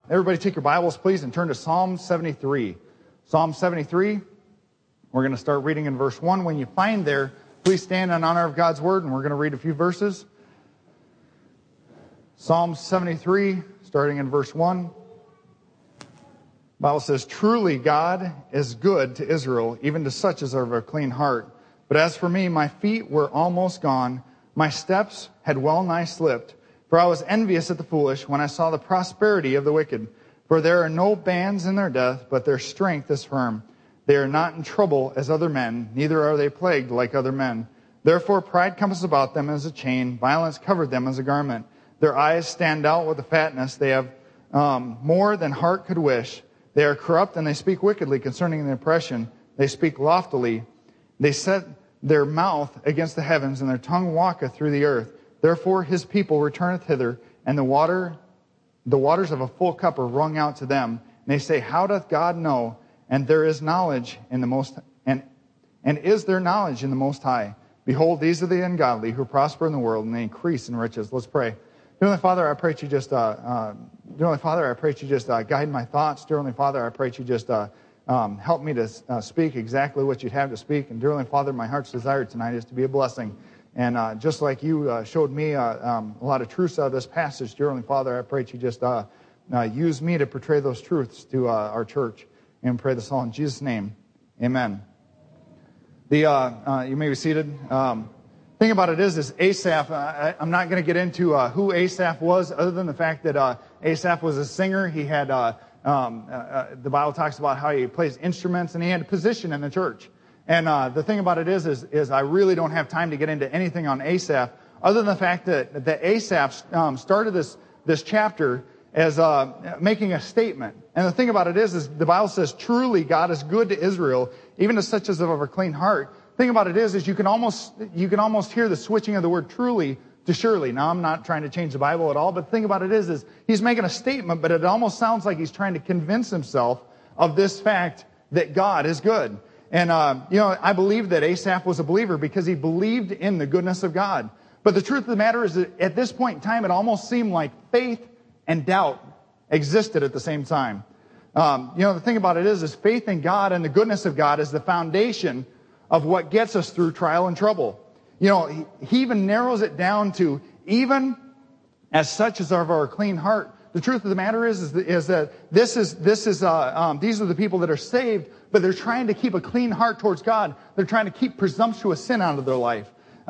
Everybody take your Bibles, please, and turn to Psalm 73. Psalm 73, we're going to start reading in verse 1. When you find there, please stand in honor of God's word, and we're going to read a few verses. Psalm 73, starting in verse 1. The Bible says, "Truly God is good to Israel, even to such as are of a clean heart. But as for me, my feet were almost gone. My steps had well nigh slipped. For I was envious at the foolish when I saw the prosperity of the wicked. For there are no bands in their death, but their strength is firm. They are not in trouble as other men, neither are they plagued like other men. Therefore pride compassed about them as a chain, violence covered them as a garment. Their eyes stand out with the fatness. They have more than heart could wish. They are corrupt and they speak wickedly concerning the oppression. They speak loftily. They set their mouth against the heavens, and their tongue walketh through the earth. Therefore his people returneth hither, and the waters of a full cup are wrung out to them. And they say, How doth God know? And there is knowledge in the most, and is there knowledge in the Most High? Behold, these are the ungodly who prosper in the world, and they increase in riches." Let's pray. Dear Heavenly Father, I pray that you just, guide my thoughts. Dear Heavenly Father, I pray that you just help me to speak exactly what you'd have to speak. And dear Heavenly Father, my heart's desire tonight is to be a blessing. And just like you showed me a lot of truths out of this passage, dear Heavenly Father, I pray that you just use me to portray those truths to our church. And pray this all in Jesus' name. Amen. You may be seated. Thing about it is Asaph, I'm not going to get into who Asaph was, other than the fact that Asaph was a singer. He had, the Bible talks about how he plays instruments, and he had a position in the church. And the thing about it is I really don't have time to get into anything on Asaph, other than the fact that Asaph started this chapter as making a statement. And the thing about it is the Bible says, "Truly God is good to Israel, even to such as of a clean heart." The thing about it is you can almost hear the switching of the word "truly" to "surely." Now, I'm not trying to change the Bible at all, but the thing about it is he's making a statement, but it almost sounds like he's trying to convince himself of this fact that God is good. And, I believe that Asaph was a believer because he believed in the goodness of God. But the truth of the matter is that at this point in time, it almost seemed like faith and doubt existed at the same time. The thing about it is faith in God and the goodness of God is the foundation of what gets us through trial and trouble. He even narrows it down to even as such as of our clean heart. The truth of the matter is that these are the people that are saved, but they're trying to keep a clean heart towards God. They're trying to keep presumptuous sin out of their life.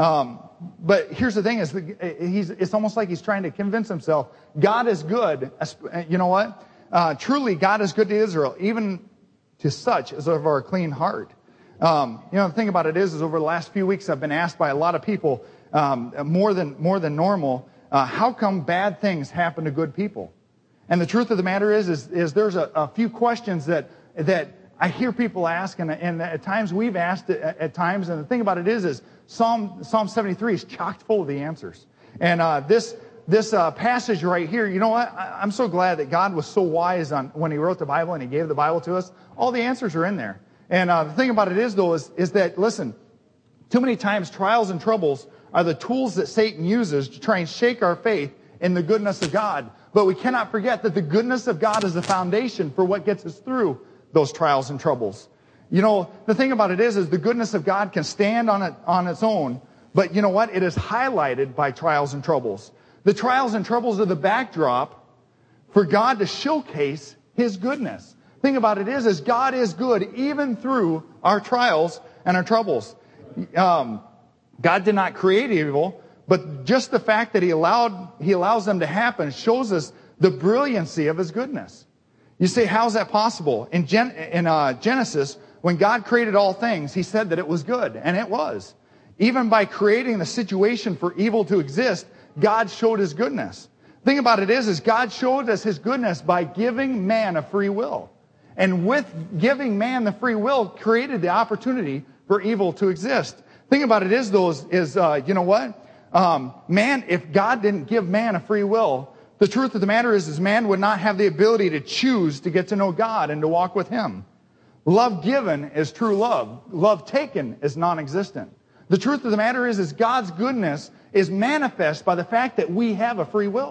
But here's the thing: it's almost like he's trying to convince himself God is good. You know what? Truly, God is good to Israel, even to such as of our clean heart. The thing about it is over the last few weeks, I've been asked by a lot of people, more than normal, how come bad things happen to good people? And the truth of the matter is there's a few questions that I hear people ask, and at times we've asked at times. And the thing about it is Psalm 73 is chock full of the answers. And this passage right here, you know what? I'm so glad that God was so wise when He wrote the Bible and He gave the Bible to us. All the answers are in there. And the thing about it is that, listen, too many times trials and troubles are the tools that Satan uses to try and shake our faith in the goodness of God. But we cannot forget that the goodness of God is the foundation for what gets us through those trials and troubles. The thing about it is the goodness of God can stand on its own, but you know what? It is highlighted by trials and troubles. The trials and troubles are the backdrop for God to showcase His goodness. The thing about it is God is good even through our trials and our troubles. God did not create evil, but just the fact that He allows them to happen shows us the brilliancy of His goodness. You say, how is that possible? In Genesis, when God created all things, He said that it was good, and it was. Even by creating the situation for evil to exist, God showed His goodness. The thing about it is God showed us His goodness by giving man a free will. And with giving man the free will, created the opportunity for evil to exist. The thing about it is you know what? Man, if God didn't give man a free will, the truth of the matter is man would not have the ability to choose to get to know God and to walk with Him. Love given is true love. Love taken is non-existent. The truth of the matter is God's goodness is manifest by the fact that we have a free will.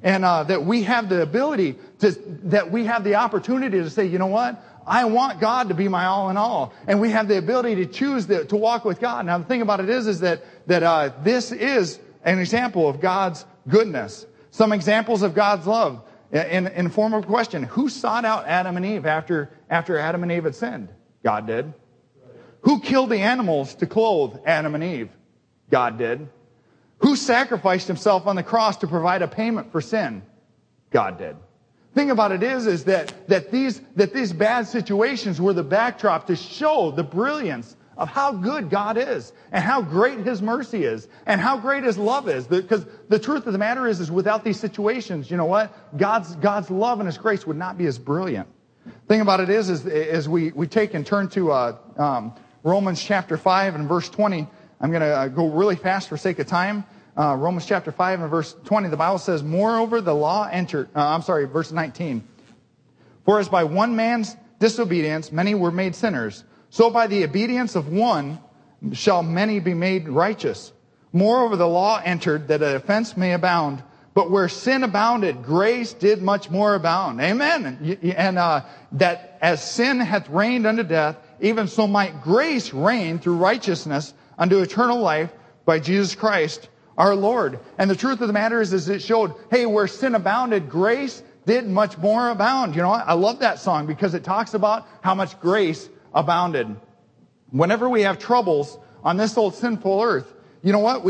And that we have the ability that we have the opportunity to say, you know what? I want God to be my all in all. And we have the ability to choose to walk with God. Now, the thing about it is that this is an example of God's goodness. Some examples of God's love in form of a question. Who sought out Adam and Eve after Adam and Eve had sinned? God did. Who killed the animals to clothe Adam and Eve? God did. Who sacrificed himself on the cross to provide a payment for sin? God did. The thing about it is that these bad situations were the backdrop to show the brilliance of how good God is and how great His mercy is and how great His love is. Because the truth of the matter is without these situations, you know what? God's love and His grace would not be as brilliant. The thing about it is we take and turn to Romans chapter 5 and verse 20. I'm going to go really fast for sake of time. Romans chapter 5 and verse 20, the Bible says, moreover, the law entered, verse 19. For as by one man's disobedience many were made sinners, so by the obedience of one shall many be made righteous. Moreover, the law entered that an offense may abound, but where sin abounded, grace did much more abound. Amen. And that as sin hath reigned unto death, even so might grace reign through righteousness unto eternal life by Jesus Christ our Lord. And the truth of the matter is it showed, hey, where sin abounded, grace did much more abound. You know what? I love that song because it talks about how much grace abounded. Whenever we have troubles on this old sinful earth, you know what?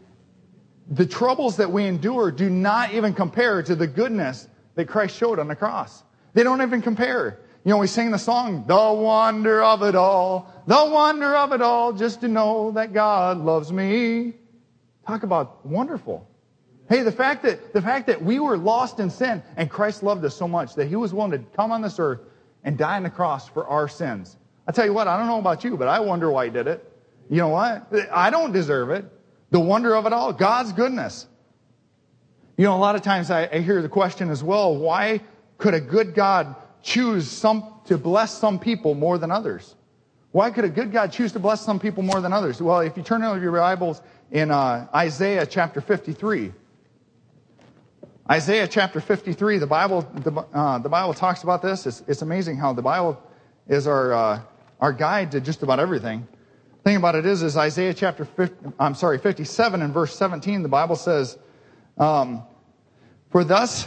The troubles that we endure do not even compare to the goodness that Christ showed on the cross. They don't even compare. You know, we sing the song, the wonder of it all, just to know that God loves me. Talk about wonderful. Hey, the fact that we were lost in sin and Christ loved us so much that He was willing to come on this earth and die on the cross for our sins. I tell you what, I don't know about you, but I wonder why He did it. You know what? I don't deserve it. The wonder of it all, God's goodness. You know, a lot of times I hear the question as well, why could a good God choose to bless some people more than others? Why could a good God choose to bless some people more than others? Well, if you turn over your Bibles in Isaiah chapter 53. Isaiah chapter 53, the Bible talks about this. It's amazing how the Bible is our guide to just about everything. The thing about it is Isaiah chapter 57 and verse 17, the Bible says, For thus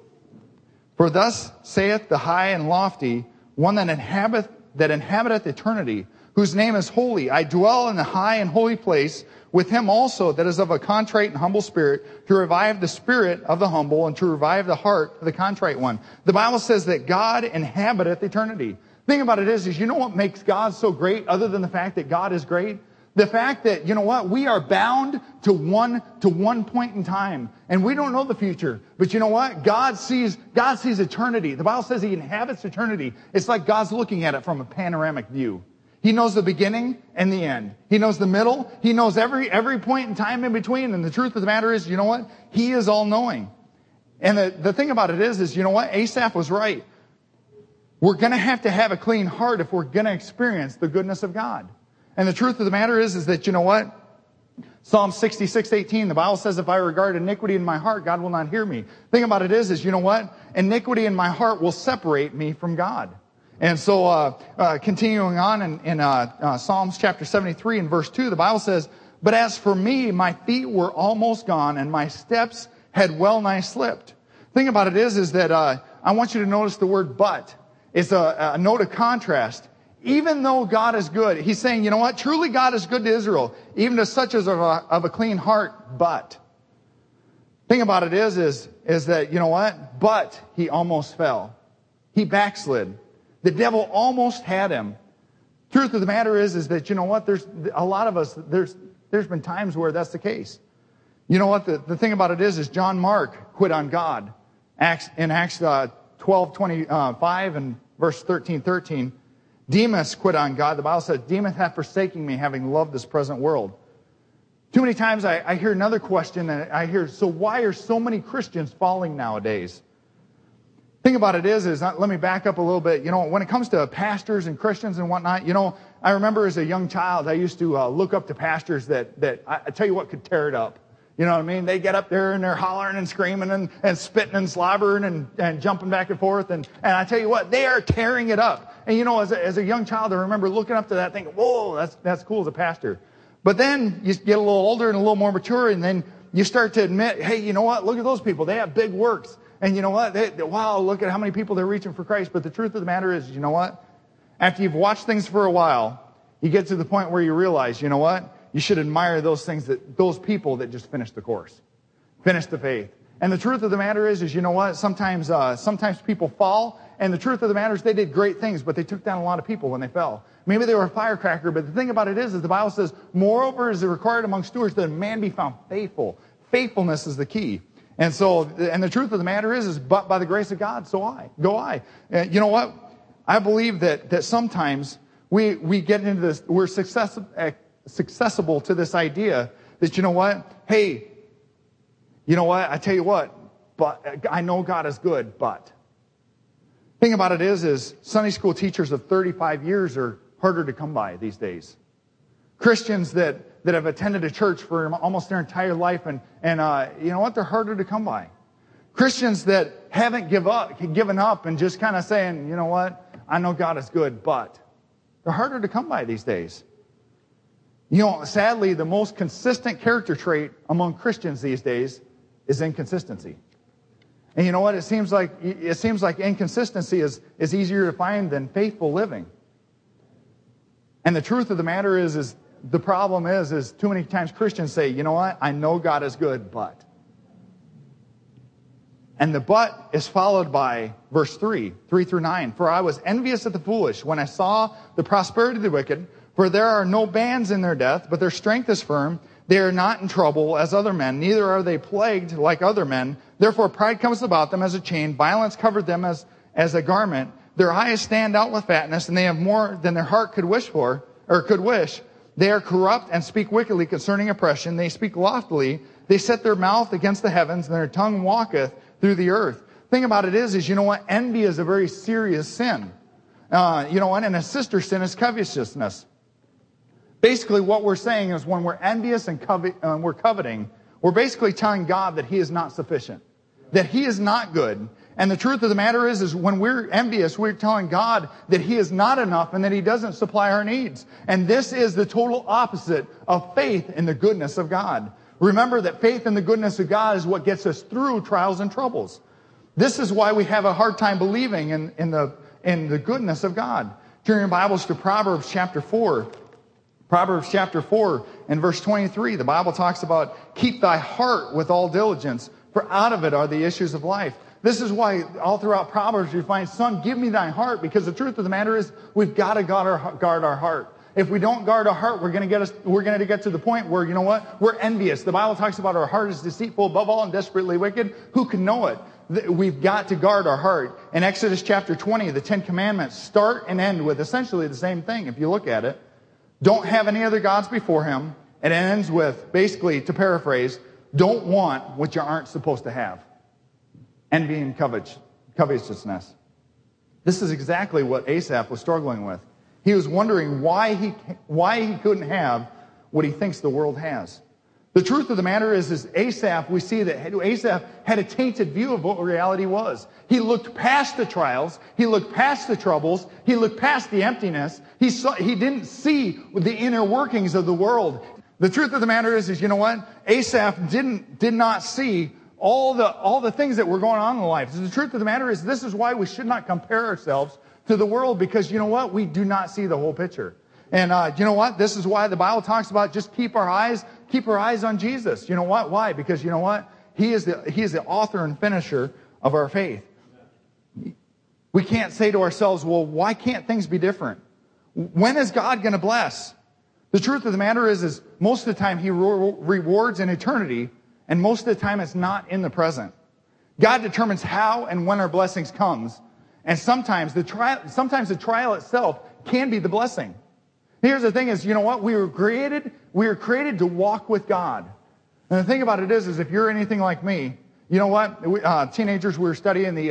saith the high and lofty, one that inhabiteth eternity, whose name is holy. I dwell in the high and holy place, with him also that is of a contrite and humble spirit, to revive the spirit of the humble and to revive the heart of the contrite one. The Bible says that God inhabiteth eternity. The thing about it is you know what makes God so great other than the fact that God is great? The fact that, you know what, we are bound to one point in time. And we don't know the future. But you know what? God sees eternity. The Bible says He inhabits eternity. It's like God's looking at it from a panoramic view. He knows the beginning and the end. He knows the middle. He knows every point in time in between. And the truth of the matter is, you know what? He is all-knowing. And the thing about it is, you know what? Asaph was right. We're going to have a clean heart if we're going to experience the goodness of God. And the truth of the matter is that, you know what? Psalm 66:18, the Bible says, if I regard iniquity in my heart, God will not hear me. The thing about it is, you know what? Iniquity in my heart will separate me from God. And so, continuing on in Psalms chapter 73 and verse 2, the Bible says, but as for me, my feet were almost gone and my steps had well nigh slipped. The thing about it is that I want you to notice the word but. It's a note of contrast. Even though God is good, He's saying, you know what? Truly God is good to Israel, even to such as of a clean heart, but. The thing about it is that, you know what? But he almost fell. He backslid. The devil almost had him. Truth of the matter is that, you know what? There's a lot of us, there's been times where that's the case. You know what? The thing about it is John Mark quit on God. In Acts 12:25 and verse 13:13. Demas quit on God. The Bible says, Demas hath forsaken me, having loved this present world. Too many times I hear another question, and I hear, so why are so many Christians falling nowadays? The thing about it is let me back up a little bit. You know, when it comes to pastors and Christians and whatnot, you know, I remember as a young child, I used to look up to pastors that I tell you what could tear it up. You know what I mean? They get up there and they're hollering and screaming and spitting and slobbering and jumping back and forth. And I tell you what, they are tearing it up. And you know, as a young child, I remember looking up to that thinking, whoa, that's cool as a pastor. But then you get a little older and a little more mature, and then you start to admit, hey, you know what? Look at those people. They have big works. And you know what? Wow, look at how many people they're reaching for Christ. But the truth of the matter is, you know what? After you've watched things for a while, you get to the point where you realize, you know what? You should admire those people that just finished the course, finished the faith. And the truth of the matter is, you know what? Sometimes people fall, and the truth of the matter is they did great things, but they took down a lot of people when they fell. Maybe they were a firecracker, but the thing about it is the Bible says, moreover is it required among stewards that a man be found faithful. Faithfulness is the key. And the truth of the matter is but by the grace of God, go I. You know what? I believe that sometimes we get into this, we're successible to this idea that, you know what? Hey, you know what? I tell you what, but I know God is good, but. Thing about it is Sunday school teachers of 35 years are harder to come by these days. Christians that have attended a church for almost their entire life, and you know what? They're harder to come by. Christians that haven't given up and just kind of saying, you know what? I know God is good, but. They're harder to come by these days. You know, sadly, the most consistent character trait among Christians these days is inconsistency. And you know what? It seems like inconsistency is easier to find than faithful living. And the truth of the matter is the problem is too many times Christians say, you know what? I know God is good, but. And the but is followed by verse 3 through 9. For I was envious at the foolish when I saw the prosperity of the wicked, for there are no bands in their death, but their strength is firm. They are not in trouble as other men, neither are they plagued like other men. Therefore pride comes about them as a chain, violence covered them as a garment. Their eyes stand out with fatness, and they have more than their heart could wish. They are corrupt and speak wickedly concerning oppression. They speak loftily. They set their mouth against the heavens, and their tongue walketh through the earth. Thing about it is you know what? Envy is a very serious sin. You know what? And a sister sin is covetousness. Basically, what we're saying is when we're envious and we're coveting, we're basically telling God that He is not sufficient, that He is not good. And the truth of the matter is when we're envious, we're telling God that He is not enough and that He doesn't supply our needs. And this is the total opposite of faith in the goodness of God. Remember that faith in the goodness of God is what gets us through trials and troubles. This is why we have a hard time believing in the goodness of God. Turn your Bibles to Proverbs chapter 4. Proverbs chapter 4 and verse 23, the Bible talks about, keep thy heart with all diligence, for out of it are the issues of life. This is why all throughout Proverbs you find, son, give me thine heart, because the truth of the matter is we've got to guard our heart. If we don't guard our heart, we're going to get to the point where, you know what, we're envious. The Bible talks about our heart is deceitful above all and desperately wicked. Who can know it? We've got to guard our heart. In Exodus chapter 20, the 10 Commandments start and end with essentially the same thing if you look at it. Don't have any other gods before Him. And it ends with, basically, to paraphrase, don't want what you aren't supposed to have. Envy and covetousness. This is exactly what Asaph was struggling with. He was wondering why he couldn't have what he thinks the world has. The truth of the matter is Asaph, we see that Asaph had a tainted view of what reality was. He looked past the trials. He looked past the troubles. He looked past the emptiness. He didn't see the inner workings of the world. The truth of the matter is you know what? Asaph did not see all the things that were going on in life. So the truth of the matter is this is why we should not compare ourselves to the world, because you know what? We do not see the whole picture. And you know what? This is why the Bible talks about just keep our eyes on Jesus. You know what? Why? Because you know what? He is the author and finisher of our faith. We can't say to ourselves, well, why can't things be different? When is God going to bless? The truth of the matter is most of the time He rewards in eternity, and most of the time it's not in the present. God determines how and when our blessings comes, and sometimes the trial itself can be the blessing. Here's the thing is, you know what? We were created to walk with God. And the thing about it is if you're anything like me, you know what? Teenagers, we were studying the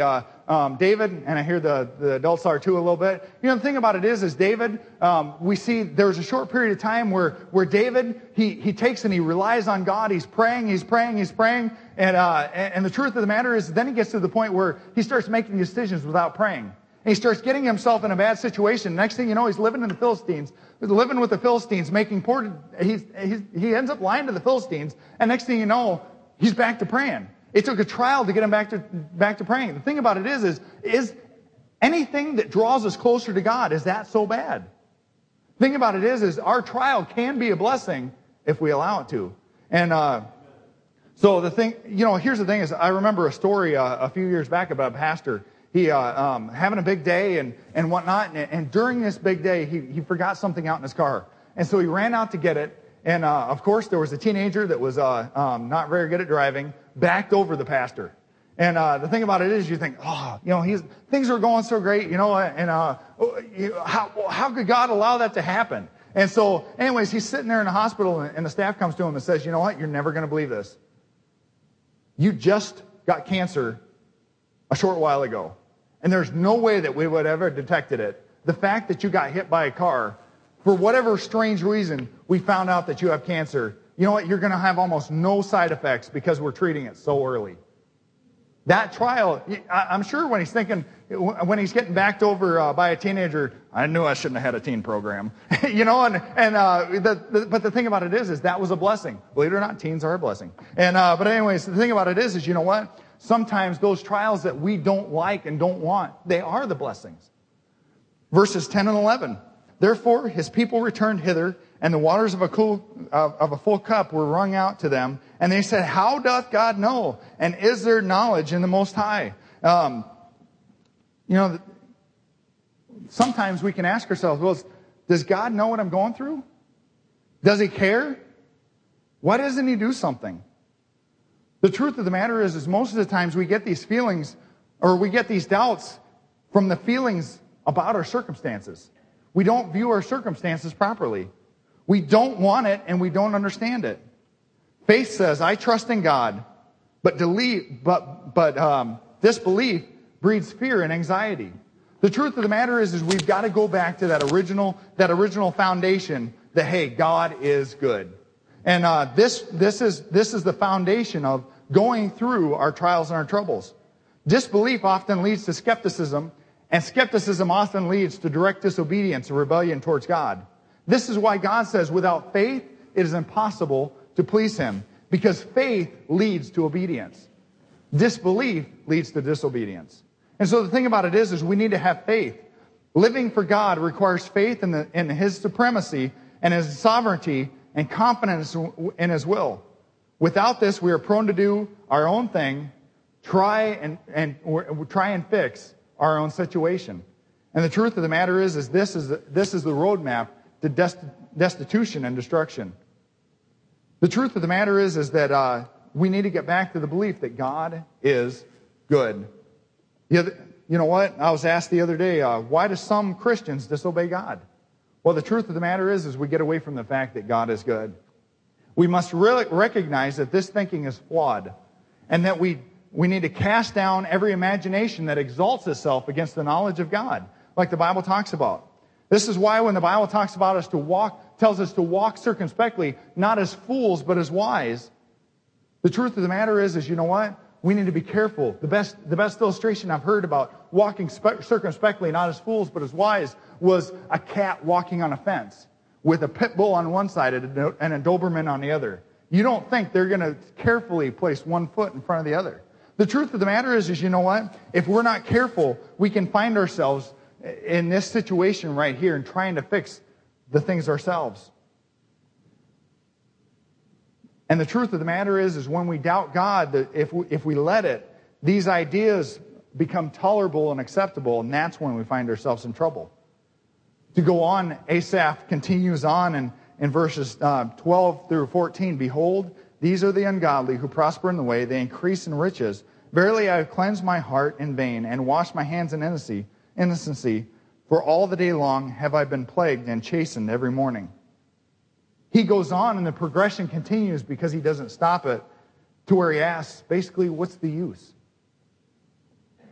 David, and I hear the adults are too a little bit. You know, the thing about it is David, we see there's a short period of time where David, he takes and he relies on God. He's praying. And the truth of the matter is then he gets to the point where he starts making decisions without praying. And he starts getting himself in a bad situation. Next thing you know, he's living with the Philistines, making poor, he ends up lying to the Philistines. And next thing you know, he's back to praying. It took a trial to get him back to praying. The thing about it is anything that draws us closer to God, is that so bad? The thing about it is our trial can be a blessing if we allow it to. And so the thing, here's the thing is I remember a story a few years back about a pastor. He having a big day and whatnot, and during this big day, he forgot something out in his car. And so he ran out to get it. And, of course, there was a teenager that was not very good at driving, backed over the pastor. And the thing about it is you think, things are going so great, and how could God allow that to happen? And so, anyways, he's sitting there in the hospital, and the staff comes to him and says, you know what, you're never going to believe this. You just got cancer a short while ago, and there's no way that we would have ever detected it. The fact that you got hit by a car, for whatever strange reason, we found out that you have cancer. You know what? You're going to have almost no side effects because we're treating it so early. That trial, I'm sure when he's when he's getting backed over by a teenager, I knew I shouldn't have had a teen program. But the thing about it is that was a blessing. Believe it or not, teens are a blessing. But anyways, the thing about it is you know what? Sometimes those trials that we don't like and don't want, they are the blessings. Verses 10 and 11. Therefore, his people returned hither, and the waters of a full cup were wrung out to them. And they said, how doth God know? And is there knowledge in the Most High? Sometimes we can ask ourselves, well, does God know what I'm going through? Does he care? Why doesn't he do something? The truth of the matter is most of the times we get these feelings, or we get these doubts from the feelings about our circumstances. We don't view our circumstances properly. We don't want it and we don't understand it. Faith says, I trust in God, but disbelief breeds fear and anxiety. The truth of the matter is we've got to go back to that original foundation that, hey, God is good. And this is the foundation of going through our trials and our troubles. Disbelief often leads to skepticism, and skepticism often leads to direct disobedience or rebellion towards God. This is why God says, without faith, it is impossible to please him, because faith leads to obedience. Disbelief leads to disobedience. And so the thing about it is we need to have faith. Living for God requires faith in his supremacy and his sovereignty and confidence in his will. Without this, we are prone to do our own thing, try and fix our own situation. And the truth of the matter is this is the roadmap to destitution and destruction. The truth of the matter is that we need to get back to the belief that God is good. You know what? I was asked the other day, why do some Christians disobey God? Well, the truth of the matter is we get away from the fact that God is good. We must really recognize that this thinking is flawed, and that we need to cast down every imagination that exalts itself against the knowledge of God, like the Bible talks about. This is why when the Bible talks about tells us to walk circumspectly, not as fools, but as wise. The truth of the matter is you know what? We need to be careful. The best illustration I've heard about walking circumspectly, not as fools, but as wise, was a cat walking on a fence with a pit bull on one side and a Doberman on the other. You don't think they're going to carefully place one foot in front of the other. The truth of the matter is you know what? If we're not careful, we can find ourselves in this situation right here and trying to fix the things ourselves. And the truth of the matter is when we doubt God, that if we let it, these ideas become tolerable and acceptable, and that's when we find ourselves in trouble. To go on, Asaph continues on in verses 12 through 14. Behold, these are the ungodly who prosper in the way. They increase in riches. Verily I have cleansed my heart in vain and washed my hands in innocency. For all the day long have I been plagued and chastened every morning. He goes on and the progression continues because he doesn't stop it to where he asks, basically, what's the use?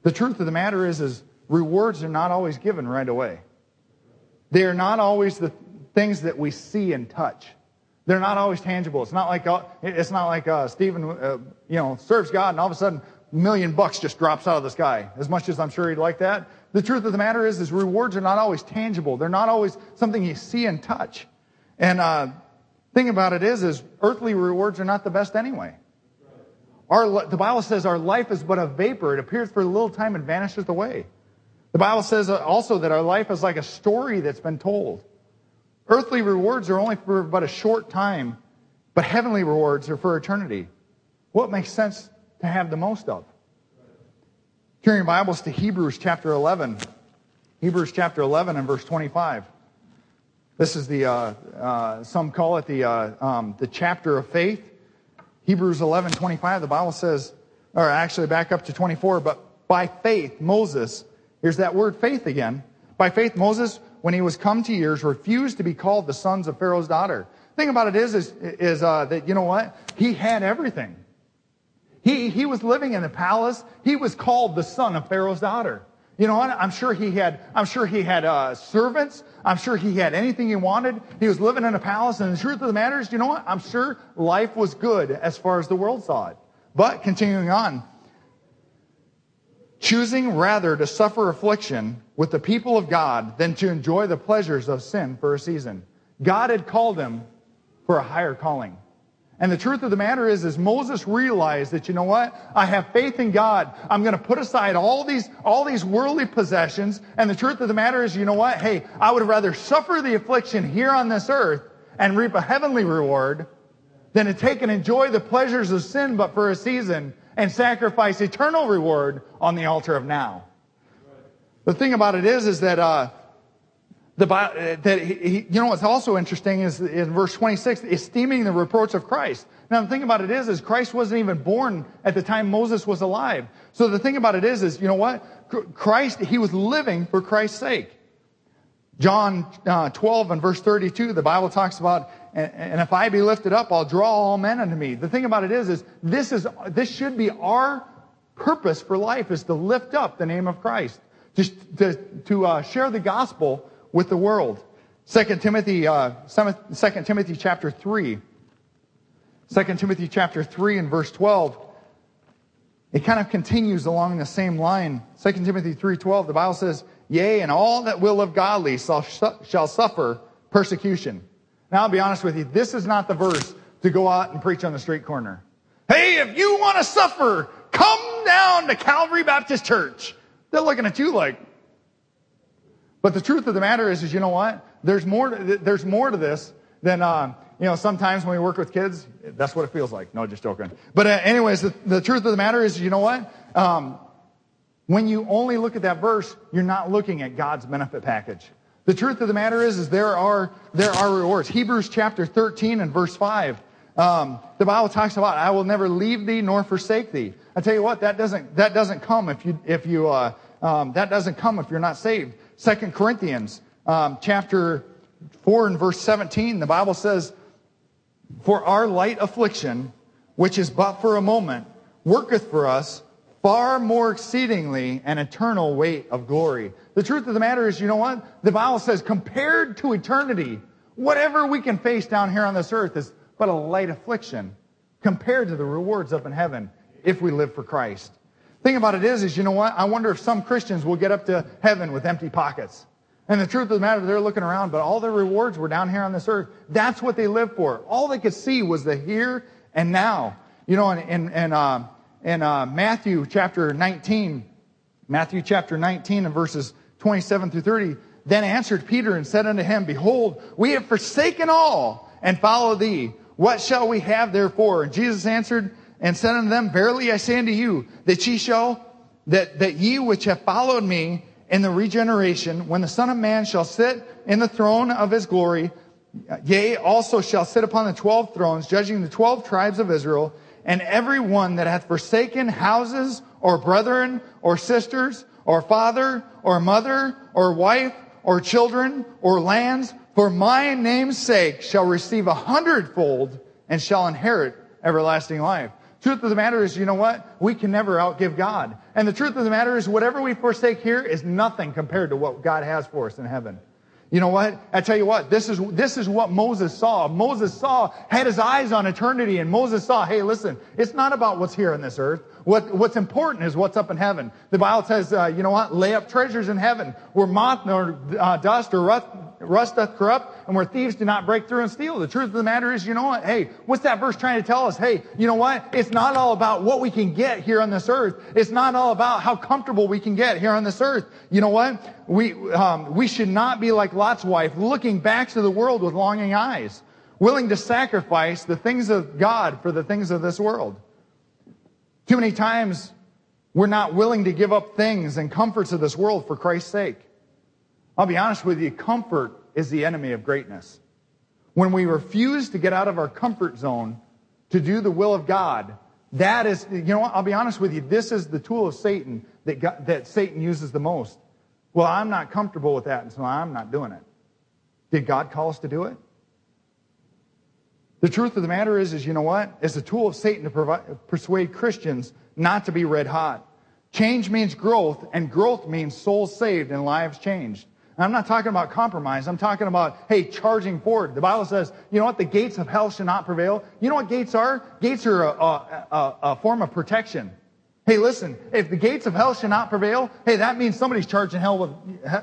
The truth of the matter is rewards are not always given right away. They are not always the things that we see and touch. They're not always tangible. It's not like Stephen, serves God and all of a sudden $1 million just drops out of the sky. As much as I'm sure he'd like that. The truth of the matter is rewards are not always tangible. They're not always something you see and touch. And thing about it is earthly rewards are not the best anyway. The Bible says our life is but a vapor. It appears for a little time and vanishes away. The Bible says also that our life is like a story that's been told. Earthly rewards are only for but a short time, but heavenly rewards are for eternity. What makes sense to have the most of? Turn your Bibles to Hebrews chapter 11. Hebrews chapter 11 and verse 25. This is some call it the chapter of faith. Hebrews 11:25. The Bible says, or actually back up to 24. But by faith, Moses, here's that word faith again. By faith, Moses, when he was come to years, refused to be called the sons of Pharaoh's daughter. The thing about it is that, you know what? He had everything. He was living in the palace. He was called the son of Pharaoh's daughter. You know what? I'm sure he had servants. I'm sure he had anything he wanted. He was living in a palace. And the truth of the matter is, you know what? I'm sure life was good as far as the world saw it. But continuing on, choosing rather to suffer affliction with the people of God than to enjoy the pleasures of sin for a season. God had called him for a higher calling. And the truth of the matter is Moses realized that, you know what? I have faith in God. I'm going to put aside all these worldly possessions. And the truth of the matter is, you know what? Hey, I would rather suffer the affliction here on this earth and reap a heavenly reward than to take and enjoy the pleasures of sin but for a season and sacrifice eternal reward on the altar of now. The thing about it is that what's also interesting is in verse 26, esteeming the reproach of Christ. Now, the thing about it is Christ wasn't even born at the time Moses was alive. So the thing about it is you know what? Christ, he was living for Christ's sake. John 12 and verse 32, the Bible talks about, and if I be lifted up, I'll draw all men unto me. The thing about it is this should be our purpose for life, is to lift up the name of Christ, just to share the gospel with the world. 2 Timothy chapter 3. 2 Timothy chapter 3 and verse 12. It kind of continues along the same line. 2 Timothy 3:12, the Bible says, yea, and all that will live godly shall suffer persecution. Now, I'll be honest with you, this is not the verse to go out and preach on the street corner. Hey, if you want to suffer, come down to Calvary Baptist Church. They're looking at you like. But the truth of the matter is you know what? There's more to this than, sometimes when we work with kids, that's what it feels like. No, just joking. But anyways, the truth of the matter is, you know what? When you only look at that verse, you're not looking at God's benefit package. The truth of the matter is there are rewards. Hebrews chapter 13 and verse 5. The Bible talks about, I will never leave thee nor forsake thee. I tell you what, that doesn't come if you're not saved. 2 Corinthians chapter 4 and verse 17, the Bible says, for our light affliction, which is but for a moment, worketh for us far more exceedingly an eternal weight of glory. The truth of the matter is, you know what? The Bible says, compared to eternity, whatever we can face down here on this earth is but a light affliction compared to the rewards up in heaven if we live for Christ. Thing about it is, you know what? I wonder if some Christians will get up to heaven with empty pockets. And the truth of the matter, they're looking around, but all their rewards were down here on this earth. That's what they lived for. All they could see was the here and now. You know, in Matthew chapter 19 and verses 27 through 30, then answered Peter and said unto him, behold, we have forsaken all and followed thee. What shall we have therefore? And Jesus answered and said unto them, verily I say unto you, that ye which have followed me in the regeneration, when the Son of Man shall sit in the throne of his glory, yea, also shall sit upon the 12 thrones, judging the 12 tribes of Israel, and every one that hath forsaken houses, or brethren, or sisters, or father, or mother, or wife, or children, or lands, for my name's sake shall receive 100-fold, and shall inherit everlasting life. Truth of the matter is, you know what? We can never outgive God. And the truth of the matter is, whatever we forsake here is nothing compared to what God has for us in heaven. You know what? I tell you what, this is what Moses saw. Moses had his eyes on eternity, and Moses saw, hey, listen, it's not about what's here on this earth. What's important is what's up in heaven. The Bible says, you know what? Lay up treasures in heaven, where moth nor dust or rust doth corrupt, and where thieves do not break through and steal. The truth of the matter is, you know what? Hey, what's that verse trying to tell us? Hey, you know what? It's not all about what we can get here on this earth. It's not all about how comfortable we can get here on this earth. You know what? We should not be like Lot's wife, looking back to the world with longing eyes, willing to sacrifice the things of God for the things of this world. Too many times, we're not willing to give up things and comforts of this world for Christ's sake. I'll be honest with you, comfort is the enemy of greatness. When we refuse to get out of our comfort zone to do the will of God, that is, you know what, I'll be honest with you, this is the tool of Satan that Satan uses the most. Well, I'm not comfortable with that, and so I'm not doing it. Did God call us to do it? The truth of the matter is you know what? It's a tool of Satan to persuade Christians not to be red hot. Change means growth, and growth means souls saved and lives changed. And I'm not talking about compromise. I'm talking about, hey, charging forward. The Bible says, you know what? The gates of hell shall not prevail. You know what gates are? Gates are a form of protection. Hey, listen, if the gates of hell shall not prevail, hey, that means somebody's charging hell.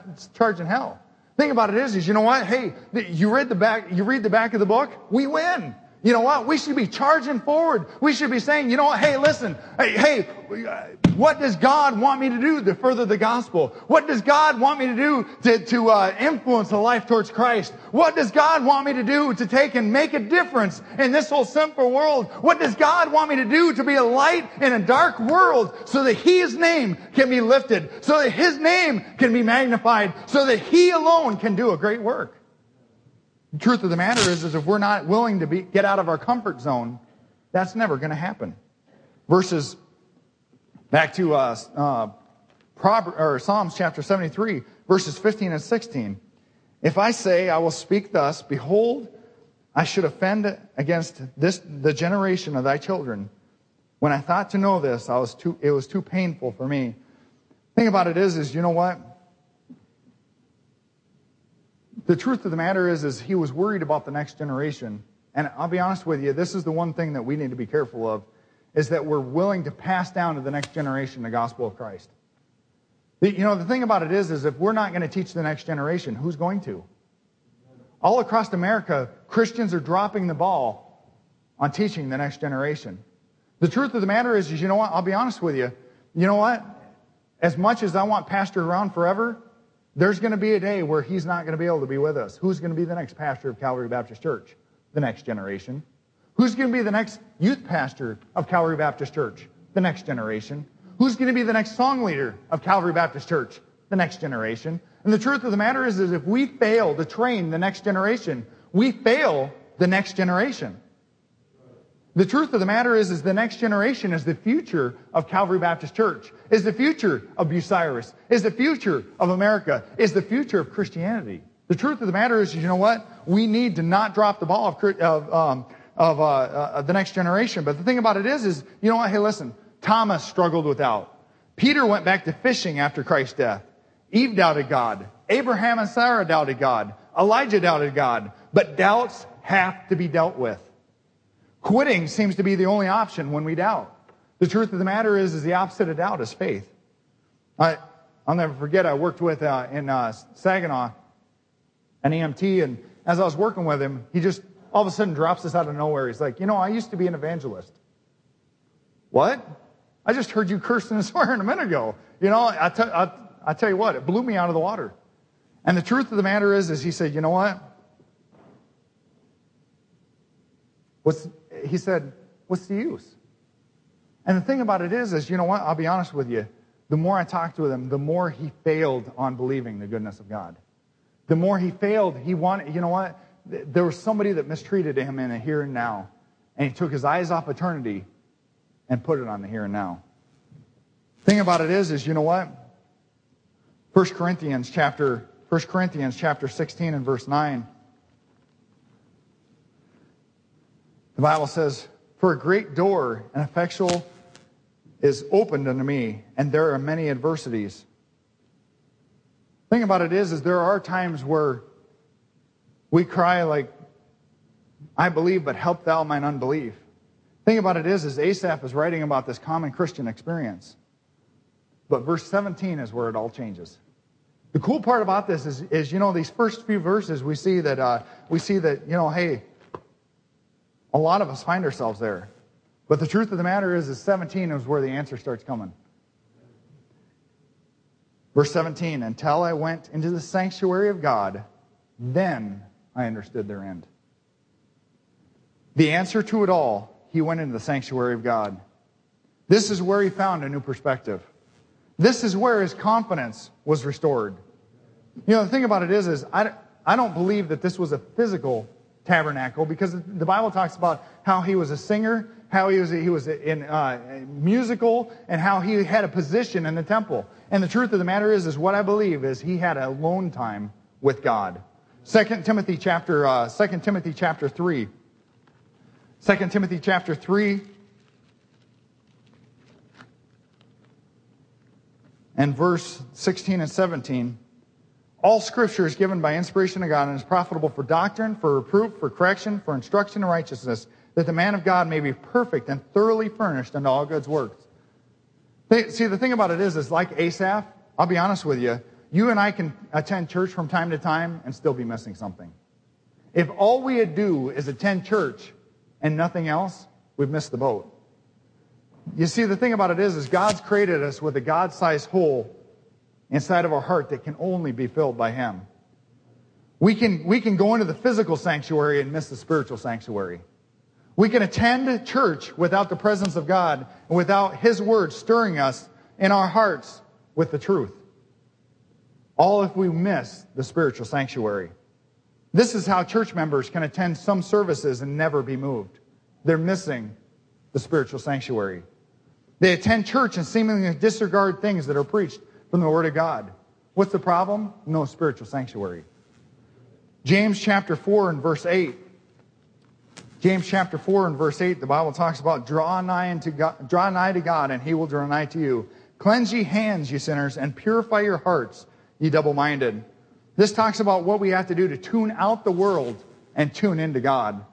Thing about it is, you know what? Hey, you read the back of the book, we win. You know what? We should be charging forward. We should be saying, you know what? Hey, listen. Hey, what does God want me to do to further the gospel? What does God want me to do to influence a life towards Christ? What does God want me to do to take and make a difference in this whole sinful world? What does God want me to do to be a light in a dark world so that His name can be lifted, so that His name can be magnified, so that He alone can do a great work? The truth of the matter is if we're not willing to get out of our comfort zone, that's never going to happen. Verses back to Psalms chapter 73, verses 15 and 16. If I say I will speak thus, behold, I should offend against the generation of thy children. When I thought to know this, it was too painful for me. The thing about it is you know what? The truth of the matter is he was worried about the next generation. And I'll be honest with you, this is the one thing that we need to be careful of, is that we're willing to pass down to the next generation the gospel of Christ. The thing about it is if we're not going to teach the next generation, who's going to? All across America, Christians are dropping the ball on teaching the next generation. The truth of the matter is you know what? I'll be honest with you. You know what? As much as I want Pastor around forever, there's going to be a day where he's not going to be able to be with us. Who's going to be the next pastor of Calvary Baptist Church? The next generation. Who's going to be the next youth pastor of Calvary Baptist Church? The next generation. Who's going to be the next song leader of Calvary Baptist Church? The next generation. And the truth of the matter is if we fail to train the next generation, we fail the next generation. The truth of the matter is the next generation is the future of Calvary Baptist Church, is the future of Bucyrus, is the future of America, is the future of Christianity. The truth of the matter is, you know what? We need to not drop the ball of the next generation. But the thing about it is, you know what? Hey, listen, Thomas struggled with doubt. Peter went back to fishing after Christ's death. Eve doubted God. Abraham and Sarah doubted God. Elijah doubted God. But doubts have to be dealt with. Quitting seems to be the only option when we doubt. The truth of the matter is the opposite of doubt is faith. I'll never forget, I worked with in Saginaw, an EMT, and as I was working with him, he just all of a sudden drops this out of nowhere. He's like, I used to be an evangelist. What? I just heard you cursing and swearing a minute ago. I tell you what, it blew me out of the water. And the truth of the matter is he said, you know what? He said, what's the use? And the thing about it is, you know what? I'll be honest with you. The more I talked with him, the more he failed on believing the goodness of God. The more he failed, he wanted, you know what? There was somebody that mistreated him in the here and now. And he took his eyes off eternity and put it on the here and now. The thing about it is, you know what? 1 Corinthians chapter 16 and verse 9. The Bible says, For a great door and effectual is opened unto me, and there are many adversities. The thing about it is there are times where we cry like, I believe, but help thou mine unbelief. The thing about it is Asaph is writing about this common Christian experience. But verse 17 is where it all changes. The cool part about this is these first few verses, we see that, hey, a lot of us find ourselves there. But the truth of the matter is 17 is where the answer starts coming. Verse 17, until I went into the sanctuary of God, then I understood their end. The answer to it all, he went into the sanctuary of God. This is where he found a new perspective. This is where his confidence was restored. The thing about it is I don't believe that this was a physical tabernacle, because the Bible talks about how he was a singer, how he was in musical, and how he had a position in the temple. And the truth of the matter is what I believe is he had a alone time with God. 2 Timothy chapter 3. 2 Timothy chapter 3 and verse 16 and 17. All Scripture is given by inspiration of God and is profitable for doctrine, for reproof, for correction, for instruction in righteousness, that the man of God may be perfect and thoroughly furnished unto all good works. See, the thing about it is like Asaph, I'll be honest with you, you and I can attend church from time to time and still be missing something. If all we do is attend church and nothing else, we've missed the boat. You see, the thing about it is God's created us with a God-sized hole inside of our heart that can only be filled by Him. We can go into the physical sanctuary and miss the spiritual sanctuary. We can attend church without the presence of God and without His Word stirring us in our hearts with the truth. All if we miss the spiritual sanctuary. This is how church members can attend some services and never be moved. They're missing the spiritual sanctuary. They attend church and seemingly disregard things that are preached from the Word of God. What's the problem? No spiritual sanctuary. James chapter 4 and verse 8. James chapter 4 and verse 8, the Bible talks about draw nigh to God, and He will draw nigh to you. Cleanse ye hands, ye sinners, and purify your hearts, ye double-minded. This talks about what we have to do to tune out the world and tune into God.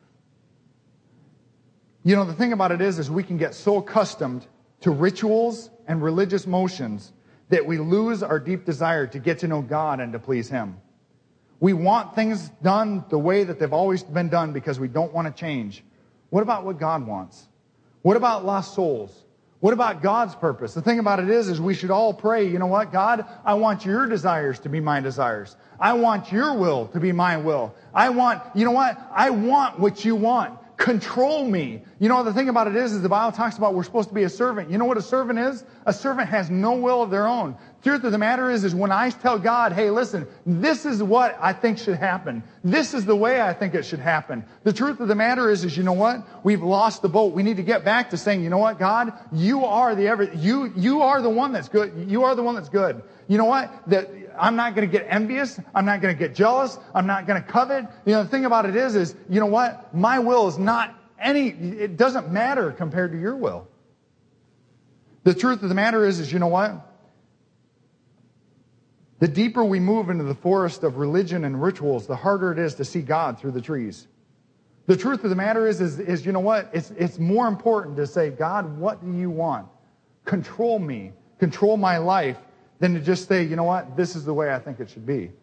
The thing about it is we can get so accustomed to rituals and religious motions that we lose our deep desire to get to know God and to please Him. We want things done the way that they've always been done because we don't want to change. What about what God wants? What about lost souls? What about God's purpose? The thing about it is we should all pray, you know what, God, I want your desires to be my desires. I want your will to be my will. I want what you want. Control me. The thing about it is the Bible talks about we're supposed to be a servant. You know what a servant is? A servant has no will of their own. Truth of the matter is when I tell God, hey, listen, this is what I think should happen. This is the way I think it should happen. The truth of the matter is you know what? We've lost the boat. We need to get back to saying, you know what, God, you are the one that's good. You are the one that's good. You know what? That I'm not going to get envious. I'm not going to get jealous. I'm not going to covet. The thing about it is you know what? My will is it doesn't matter compared to your will. The truth of the matter is you know what? The deeper we move into the forest of religion and rituals, the harder it is to see God through the trees. The truth of the matter is you know what? It's more important to say, God, what do you want? Control me. Control my life. Than to just say, you know what, this is the way I think it should be.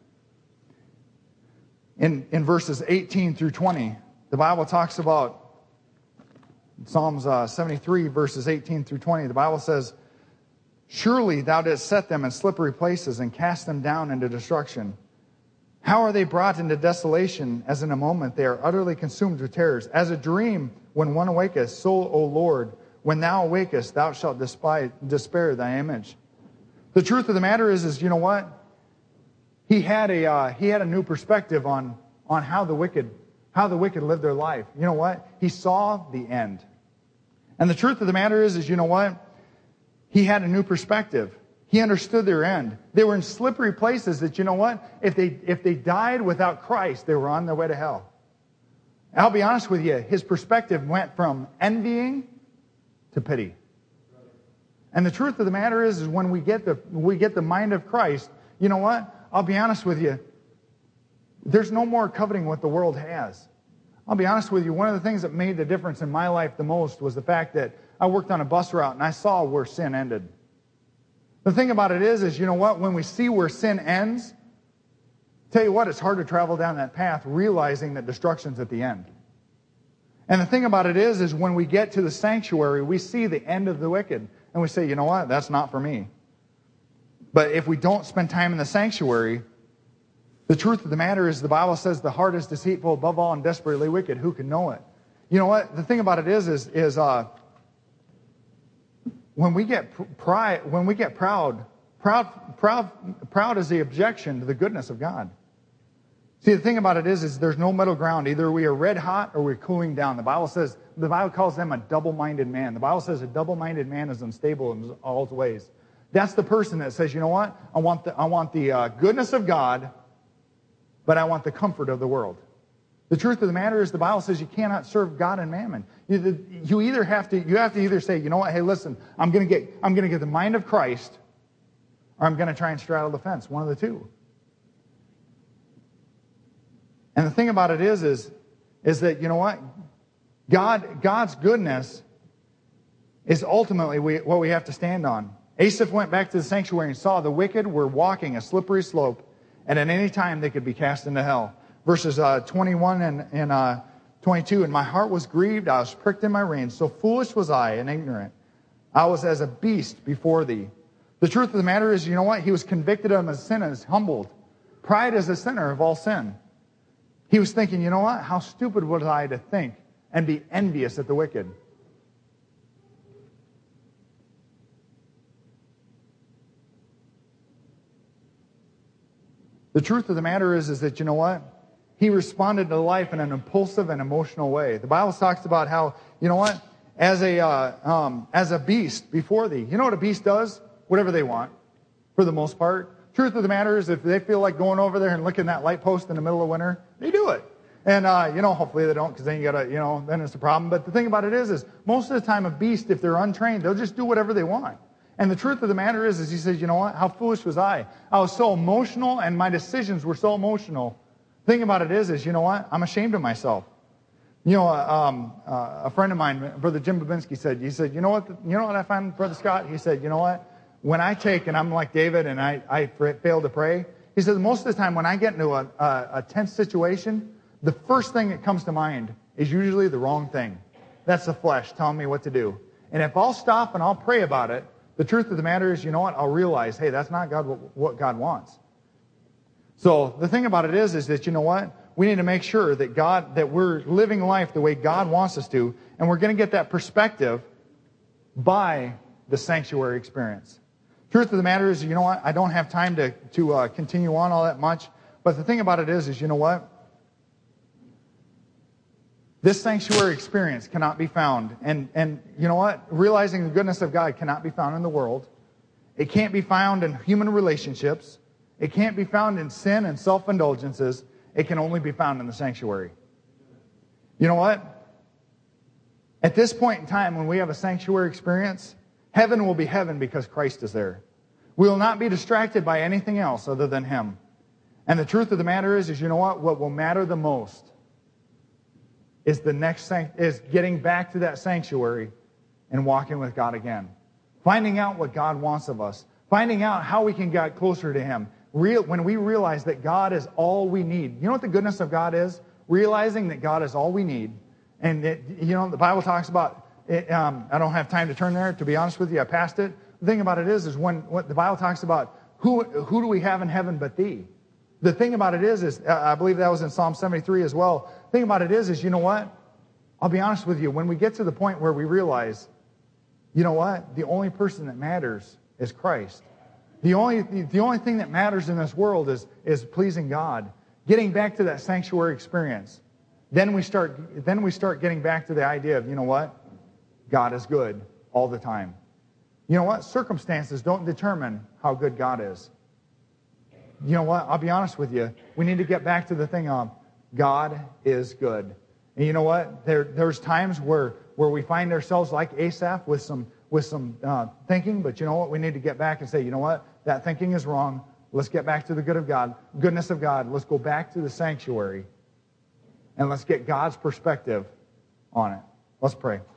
In verses 18 through 20, the Bible talks about Psalms 73, verses 18 through 20. The Bible says, surely thou didst set them in slippery places and cast them down into destruction. How are they brought into desolation, as in a moment they are utterly consumed with terrors? As a dream when one awaketh, so, O Lord, when thou awakest, thou shalt despair thy image. The truth of the matter is you know what? He had a new perspective on how the wicked live their life. You know what? He saw the end. And the truth of the matter is you know what? He had a new perspective. He understood their end. They were in slippery places that, you know what? If they died without Christ, they were on their way to hell. I'll be honest with you, his perspective went from envying to pity. And the truth of the matter is when we get the mind of Christ, you know what? I'll be honest with you, there's no more coveting what the world has. I'll be honest with you, one of the things that made the difference in my life the most was the fact that I worked on a bus route and I saw where sin ended. The thing about it is you know what? When we see where sin ends, tell you what, it's hard to travel down that path realizing that destruction's at the end. And the thing about it is when we get to the sanctuary, we see the end of the wicked. And we say, you know what? That's not for me. But if we don't spend time in the sanctuary, the truth of the matter is the Bible says the heart is deceitful above all and desperately wicked. Who can know it? You know what? The thing about it is when we get proud is the objection to the goodness of God. See, the thing about it is there's no middle ground. Either we are red hot or we're cooling down. The Bible calls them a double-minded man. The Bible says a double-minded man is unstable in all his ways. That's the person that says, you know what? I want the goodness of God, but I want the comfort of the world. The truth of the matter is the Bible says you cannot serve God and mammon. You have to either say, you know what? Hey, listen, I'm going to get the mind of Christ, or I'm going to try and straddle the fence. One of the two. And the thing about it is that, you know what? God's goodness is ultimately what we have to stand on. Asaph went back to the sanctuary and saw the wicked were walking a slippery slope, and at any time they could be cast into hell. Verses 21 and 22, and my heart was grieved, I was pricked in my reins, so foolish was I and ignorant. I was as a beast before thee. The truth of the matter is, you know what? He was convicted of his sin and is humbled. Pride is the sinner of all sin. He was thinking, you know what? How stupid was I to think and be envious at the wicked? The truth of the matter is that, you know what? He responded to life in an impulsive and emotional way. The Bible talks about how, you know what? As a beast before thee. You know what a beast does? Whatever they want, for the most part. Truth of the matter is, if they feel like going over there and licking that light post in the middle of winter, they do it. And, hopefully they don't, because then then it's a problem. But the thing about it is most of the time a beast, if they're untrained, they'll just do whatever they want. And the truth of the matter is he says, you know what? How foolish was I? I was so emotional, and my decisions were so emotional. The thing about it is you know what? I'm ashamed of myself. You know, a friend of mine, Brother Jim Babinski, said, you know what I find, Brother Scott? He said, you know what? When I take, and I'm like David, and I fail to pray, he says, most of the time when I get into a tense situation, the first thing that comes to mind is usually the wrong thing. That's the flesh telling me what to do. And if I'll stop and I'll pray about it, the truth of the matter is, you know what? I'll realize, hey, that's not what God wants. So the thing about it is that, you know what? We need to make sure that we're living life the way God wants us to, and we're going to get that perspective by the sanctuary experience. Truth of the matter is, you know what? I don't have time to continue on all that much, but the thing about it is, you know what? This sanctuary experience cannot be found, and you know what? Realizing the goodness of God cannot be found in the world. It can't be found in human relationships. It can't be found in sin and self-indulgences. It can only be found in the sanctuary. You know what? At this point in time, when we have a sanctuary experience, heaven will be heaven because Christ is there. We will not be distracted by anything else other than Him. And the truth of the matter is you know what? What will matter the most is getting back to that sanctuary and walking with God again. Finding out what God wants of us. Finding out how we can get closer to Him. When we realize that God is all we need. You know what the goodness of God is? Realizing that God is all we need. And the Bible talks about it, I don't have time to turn there, to be honest with you. I passed it. The thing about it is when what the Bible talks about, who do we have in heaven but thee? The thing about it is I believe that was in Psalm 73 as well. The thing about it is you know what? I'll be honest with you. When we get to the point where we realize, you know what? The only person that matters is Christ. The only thing that matters in this world is pleasing God. Getting back to that sanctuary experience. Then we start getting back to the idea of, you know what? God is good all the time. You know what? Circumstances don't determine how good God is. You know what? I'll be honest with you. We need to get back to the thing of God is good. And you know what? There's times where we find ourselves like Asaph with some thinking, but you know what? We need to get back and say, you know what? That thinking is wrong. Let's get back to the goodness of God. Let's go back to the sanctuary, and let's get God's perspective on it. Let's pray.